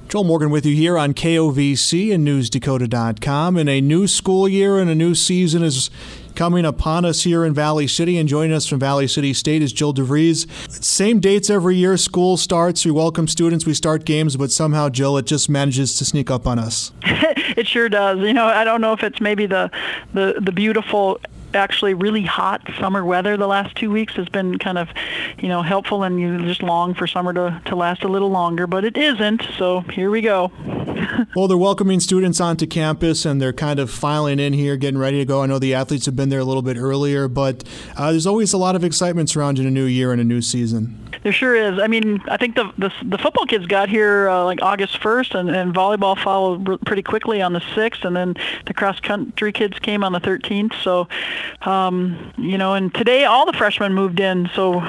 Joel Morgan with you here on KOVC and NewsDakota.com. And a new school year and a new season is coming upon us here in Valley City. And joining us from Valley City State is Jill DeVries. Same dates every year. School starts. We welcome students. We start games. But somehow, Jill, it just manages to sneak up on us. It sure does. You know, I don't know if it's maybe the beautiful, actually really hot summer weather the last 2 weeks has been kind of, helpful, and you just long for summer to last a little longer, but it isn't, so here we go. Well, they're welcoming students onto campus, and they're kind of filing in here, getting ready to go. I know the athletes have been there a little bit earlier, but there's always a lot of excitement surrounding a new year and a new season. There sure is. I mean, I think the football kids got here like August 1st, and volleyball followed pretty quickly on the 6th, and then the cross-country kids came on the 13th. So, and today all the freshmen moved in, so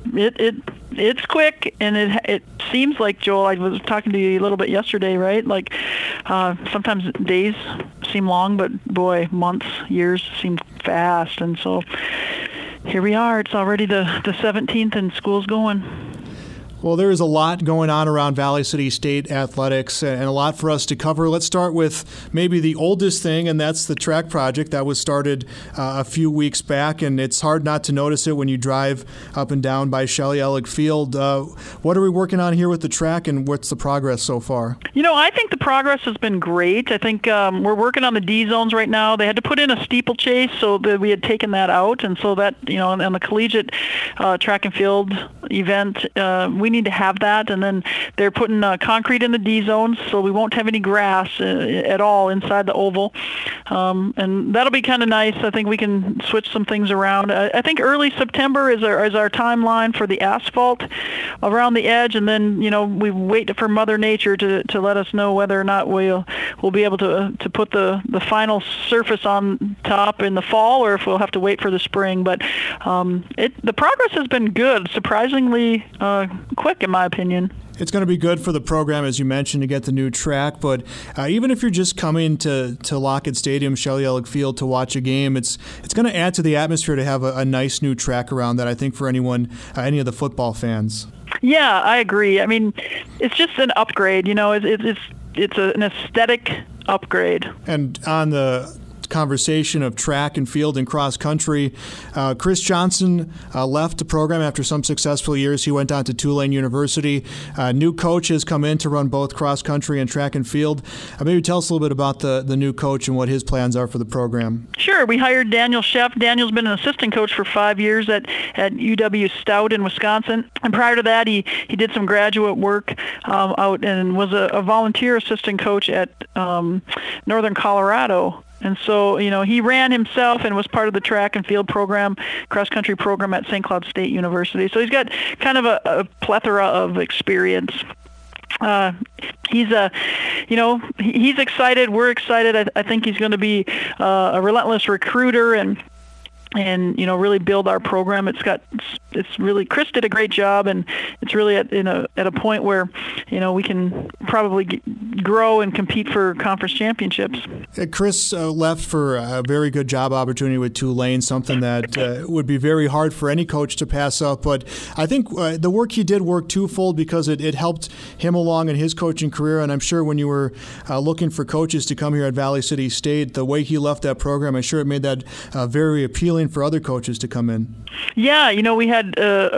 it's quick, and it seems like, Joel, I was talking to you a little bit yesterday, right? Like sometimes days seem long, but boy, months, years seem fast, and so here we are. It's already the 17th, and school's going. Well, there is a lot going on around Valley City State athletics and a lot for us to cover. Let's start with maybe the oldest thing, and that's the track project that was started a few weeks back, and it's hard not to notice it when you drive up and down by Shelley Ellick Field. What are we working on here with the track, and what's the progress so far? I think the progress has been great. I think we're working on the D zones right now. They had to put in a steeplechase, so that we had taken that out, and so that, on the collegiate track and field event, we need to have that, and then they're putting concrete in the D zones, so we won't have any grass at all inside the oval, and that'll be kind of nice. I think we can switch some things around. I think early September is our timeline for the asphalt around the edge, and then we wait for Mother Nature to let us know whether or not we'll be able to put the final surface on top in the fall, or if we'll have to wait for the spring. But the progress has been good, surprisingly quick, in my opinion. It's going to be good for the program, as you mentioned, to get the new track. But even if you're just coming to Lockett Stadium, Shelley Ellick Field, to watch a game, it's going to add to the atmosphere to have a nice new track around that, I think, for anyone, any of the football fans. Yeah, I agree. I mean, it's just an upgrade. It's an aesthetic upgrade. And on the conversation of track and field and cross country, Chris Johnson left the program after some successful years. He went on to Tulane University. New coach has come in to run both cross country and track and field. Maybe tell us a little bit about the new coach and what his plans are for the program. Sure. We hired Daniel Sheff. Daniel's been an assistant coach for 5 years at UW Stout in Wisconsin, and prior to that he did some graduate work out and was a volunteer assistant coach at Northern Colorado. And so, he ran himself and was part of the track and field program, cross-country program at St. Cloud State University. So he's got kind of a plethora of experience. He's excited. We're excited. I think he's going to be a relentless recruiter and really build our program. It's really, Chris did a great job, and it's really at a point where we can probably grow and compete for conference championships. Chris left for a very good job opportunity with Tulane, something that would be very hard for any coach to pass up. But I think the work he did worked twofold, because it helped him along in his coaching career. And I'm sure when you were looking for coaches to come here at Valley City State, the way he left that program, I'm sure it made that very appealing for other coaches to come in. Yeah, we had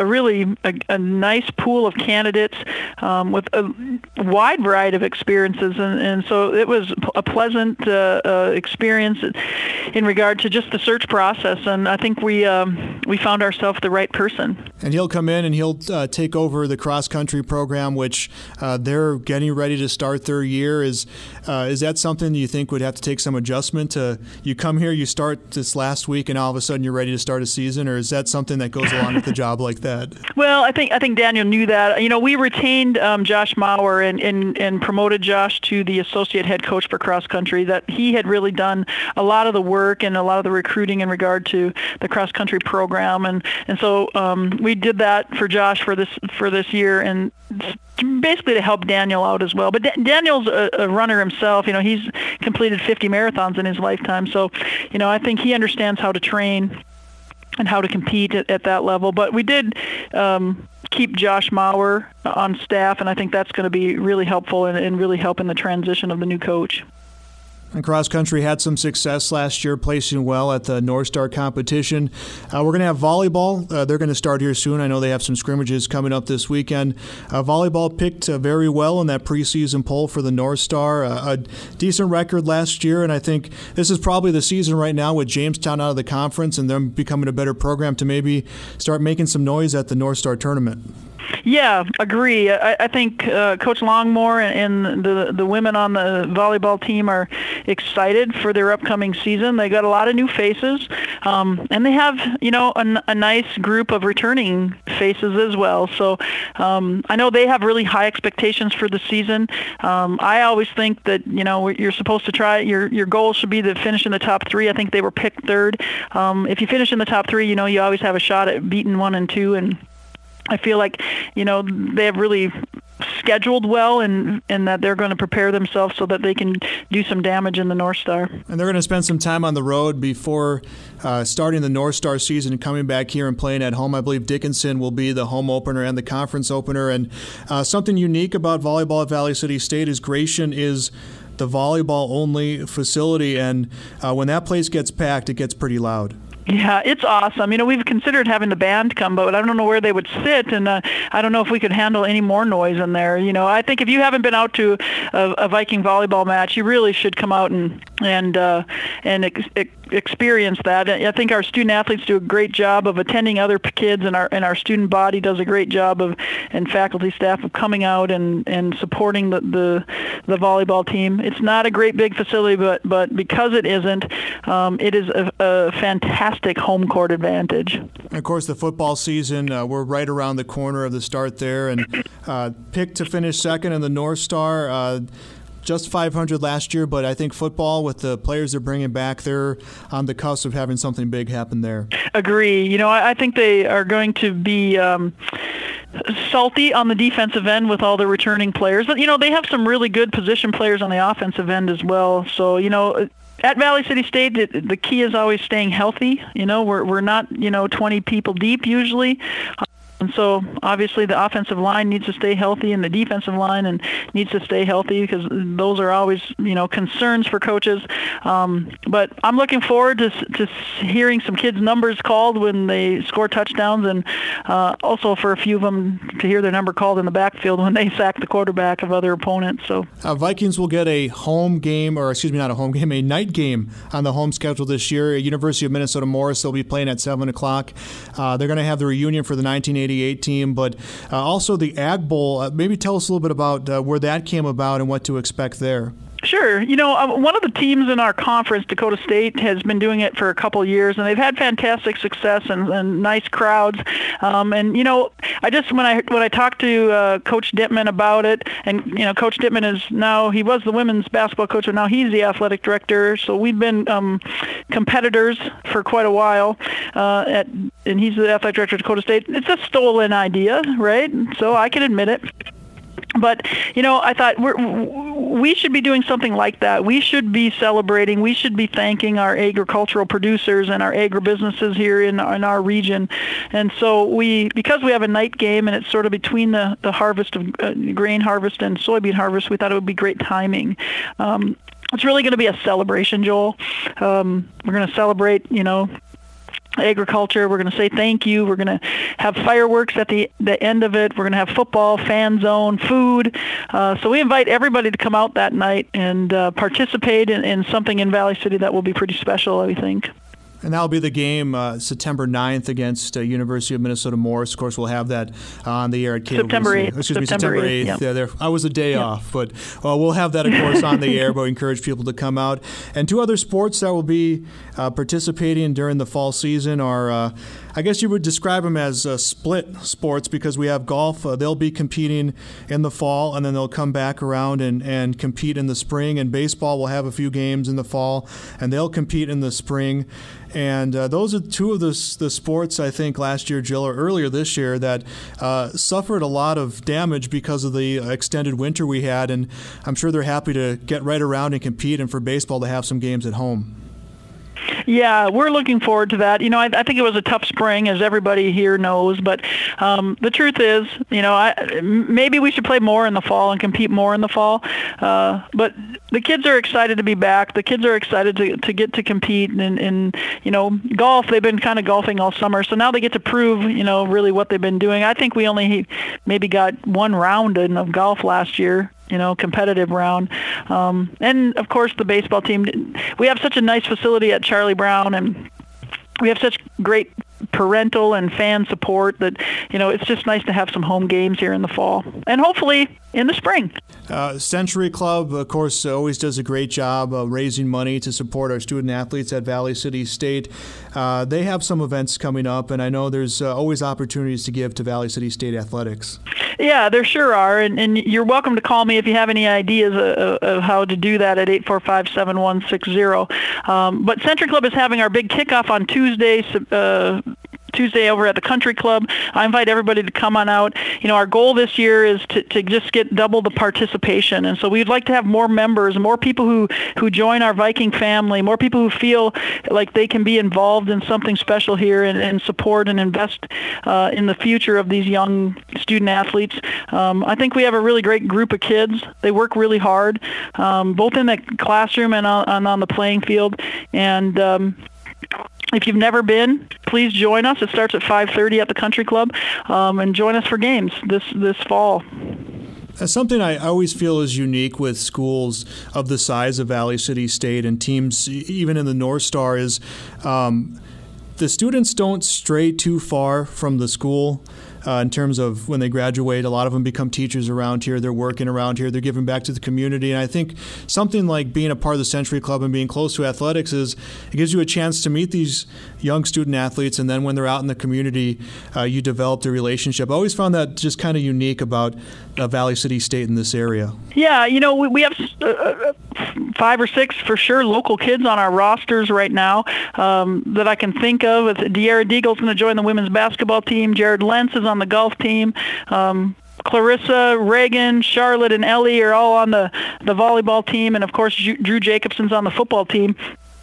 a nice pool of candidates with a wide variety of experiences, and so it was a pleasant experience in regard to just the search process, and I think we found ourselves the right person. And he'll come in and he'll take over the cross-country program, which they're getting ready to start their year. Is that something you think would have to take some adjustment? You come here, you start this last week, and all of a sudden you're ready to start a season, or is that something that goes along with a job like that? Well, I think Daniel knew that. We retained Josh Mauer and promoted Josh to the associate head coach for cross country. That he had really done a lot of the work and a lot of the recruiting in regard to the cross country program, and so we did that for Josh for this year, and basically to help Daniel out as well. But Daniel's a runner himself. He's completed 50 marathons in his lifetime, so I think he understands how to train and how to compete at that level. But we did keep Josh Maurer on staff, and I think that's going to be really helpful and really help in the transition of the new coach. And cross country had some success last year, placing well at the North Star competition. We're going to have volleyball. They're going to start here soon. I know they have some scrimmages coming up this weekend. Volleyball picked very well in that preseason poll for the North Star. A decent record last year, and I think this is probably the season right now with Jamestown out of the conference and them becoming a better program to maybe start making some noise at the North Star tournament. Yeah, agree. I think Coach Longmore and the women on the volleyball team are excited for their upcoming season. They got a lot of new faces, and they have, a nice group of returning faces as well. So I know they have really high expectations for the season. I always think that, you're supposed to try, your goal should be to finish in the top three. I think they were picked third. If you finish in the top three, you always have a shot at beating 1 and 2, and I feel like, they have really scheduled well and that they're going to prepare themselves so that they can do some damage in the North Star. And they're going to spend some time on the road before starting the North Star season and coming back here and playing at home. I believe Dickinson will be the home opener and the conference opener. And something unique about volleyball at Valley City State is Gratian is the volleyball-only facility. And when that place gets packed, it gets pretty loud. Yeah, it's awesome. We've considered having the band come, but I don't know where they would sit, and I don't know if we could handle any more noise in there. I think if you haven't been out to a Viking volleyball match, you really should come out and experience that. I think our student athletes do a great job of attending other kids, and our student body does a great job and faculty staff of coming out and supporting the volleyball team. It's not a great big facility, but because it isn't, it is a fantastic home court advantage. And of course, the football season, we're right around the corner of the start there, and picked to finish second in the North Star. Just 500 last year, but I think football, with the players they're bringing back, they're on the cusp of having something big happen there. Agree. I think they are going to be salty on the defensive end with all the returning players. But, they have some really good position players on the offensive end as well. So, at Valley City State, the key is always staying healthy. We're not, 20 people deep usually. And so, obviously, the offensive line needs to stay healthy, and the defensive line needs to stay healthy, because those are always, concerns for coaches. But I'm looking forward to hearing some kids' numbers called when they score touchdowns, and also for a few of them to hear their number called in the backfield when they sack the quarterback of other opponents. So Vikings will get a home game, or not a home game, a night game on the home schedule this year. University of Minnesota Morris, they'll be playing at 7 o'clock. They're going to have the reunion for the 1988 team, but also the Ag Bowl. Maybe tell us a little bit about where that came about and what to expect there. Sure. One of the teams in our conference, Dakota State, has been doing it for a couple of years, and they've had fantastic success and nice crowds. When I talked to Coach Dittman about it, and Coach Dittman he was the women's basketball coach, and now he's the athletic director. So we've been competitors for quite a while, and he's the athletic director of Dakota State. It's a stolen idea, right? So I can admit it. But, I thought we should be doing something like that. We should be celebrating. We should be thanking our agricultural producers and our agribusinesses here in our region. And so because we have a night game and it's sort of between the harvest of grain harvest and soybean harvest, we thought it would be great timing. It's really going to be a celebration, Joel. We're going to celebrate, agriculture. We're going to say thank you. We're going to have fireworks at the end of it. We're going to have football, fan zone, food. So we invite everybody to come out that night and participate in something in Valley City that will be pretty special, I think. And that'll be the game September 9th against University of Minnesota Morris. Of course, we'll have that on the air at KWC. September 8th. September 8th. Yeah, I was a day off, but we'll have that, of course, on the air, but we encourage people to come out. And two other sports that will be participating during the fall season are, I guess you would describe them as split sports, because we have golf. They'll be competing in the fall, and then they'll come back around and compete in the spring. And baseball will have a few games in the fall, and they'll compete in the spring. And those are two of the sports, I think, last year, Jill, or earlier this year, that suffered a lot of damage because of the extended winter we had. And I'm sure they're happy to get right around and compete, and for baseball to have some games at home. Yeah, we're looking forward to that. I think it was a tough spring, as everybody here knows, but the truth is, maybe we should play more in the fall and compete more in the fall. But the kids are excited to be back. The kids are excited to get to compete in golf. They've been kind of golfing all summer, so now they get to prove, really what they've been doing. I think we only maybe got one round of golf last year. Competitive round. And of course the baseball team, we have such a nice facility at Charlie Brown, and we have such great parental and fan support that, it's just nice to have some home games here in the fall and hopefully in the spring. Century Club, of course, always does a great job of raising money to support our student athletes at Valley City State. They have some events coming up, and I know there's always opportunities to give to Valley City State athletics. Yeah, there sure are, and you're welcome to call me if you have any ideas of how to do that at 845-7160. But Century Club is having our big kickoff on Tuesday over at the Country Club. I invite everybody to come on out. Our goal this year is to just get double the participation, and so we'd like to have more members, more people who join our Viking family, more people who feel like they can be involved in something special here and support and invest in the future of these young student athletes. I think we have a really great group of kids. They work really hard, both in the classroom and on the playing field, and if you've never been, please join us. It starts at 5:30 at the Country Club, and join us for games this fall. Something I always feel is unique with schools of the size of Valley City State and teams even in the North Star is the students don't stray too far from the school. In terms of when they graduate, a lot of them become teachers around here. They're working around here. They're giving back to the community. And I think something like being a part of the Century Club and being close to athletics it gives you a chance to meet these young student athletes. And then when they're out in the community, you develop a relationship. I always found that just kind of unique about Valley City State in this area. Yeah, we have 5 or 6 for sure local kids on our rosters right now that I can think of. De'Ara Deagle's going to join the women's basketball team. Jared Lentz is on the golf team. Clarissa, Reagan, Charlotte, and Ellie are all on the volleyball team, and of course Drew Jacobson's on the football team.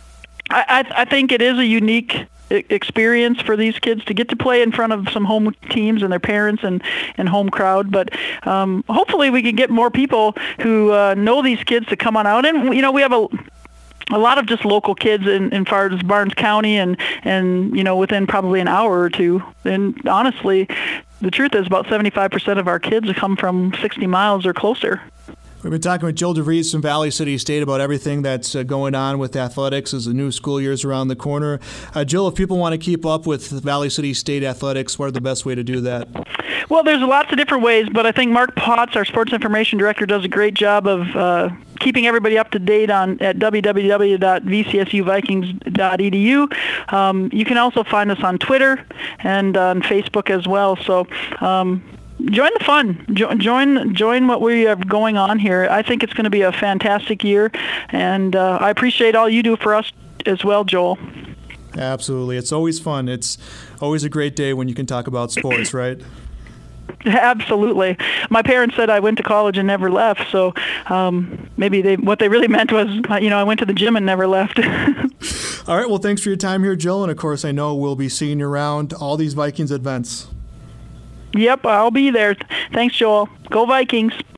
I think it is a unique experience for these kids to get to play in front of some home teams and their parents and home crowd, but hopefully we can get more people who know these kids to come on out. And we have a lot of just local kids in far as Barnes County and within probably an hour or two. And honestly, the truth is about 75% of our kids come from 60 miles or closer. We've been talking with Jill DeVries from Valley City State about everything that's going on with athletics as the new school year is around the corner. Jill, if people want to keep up with Valley City State athletics, what are the best way to do that? Well, there's lots of different ways, but I think Mark Potts, our sports information director, does a great job of keeping everybody up to date at www.vcsuvikings.edu. You can also find us on Twitter and on Facebook as well. So join the fun. Join what we have going on here. I think it's going to be a fantastic year, and I appreciate all you do for us as well, Joel. Absolutely. It's always fun. It's always a great day when you can talk about sports, right? Absolutely. My parents said I went to college and never left, so maybe what they really meant was, I went to the gym and never left. All right. Well, thanks for your time here, Jill. And, of course, I know we'll be seeing you around all these Vikings events. Yep, I'll be there. Thanks, Joel. Go Vikings.